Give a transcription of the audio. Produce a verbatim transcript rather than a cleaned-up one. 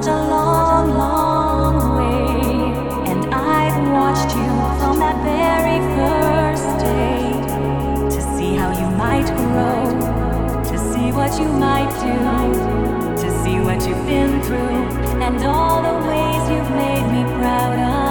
such a long, long way, and I've watched you from that very first day to see how you might grow, to see what you might do, to see what you've been through, and all the ways you've made me proud of.